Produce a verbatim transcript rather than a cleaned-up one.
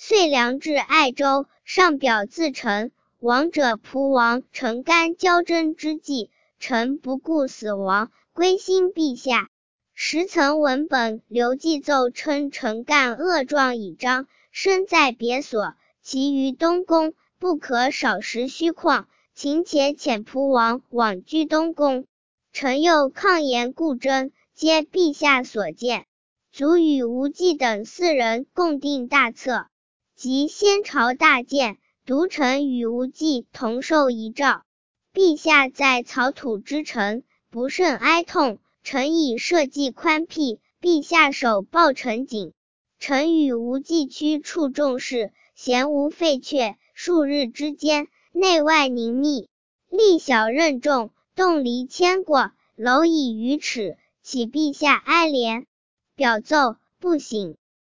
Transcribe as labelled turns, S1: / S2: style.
S1: 遂梁至爱州，上表自陈。亡者仆王陈干交征之际，臣不顾死亡，归心陛下。时曾闻本刘季奏称陈干恶状已彰，身在别所，其余东宫不可少食虚旷，请且遣仆王往居东宫。臣又抗言故征，皆陛下所见。卒与无忌等四人共定大策。及先朝大鉴，独臣与无忌同受遗诏。陛下在草土之臣，不甚哀痛。臣以社稷宽辟，陛下手抱臣谨。臣与无忌驱处众事，闲无废阙，数日之间，内外凝密。力小任重，动离牵过，蝼蚁于齿，岂陛下哀怜？表奏不省。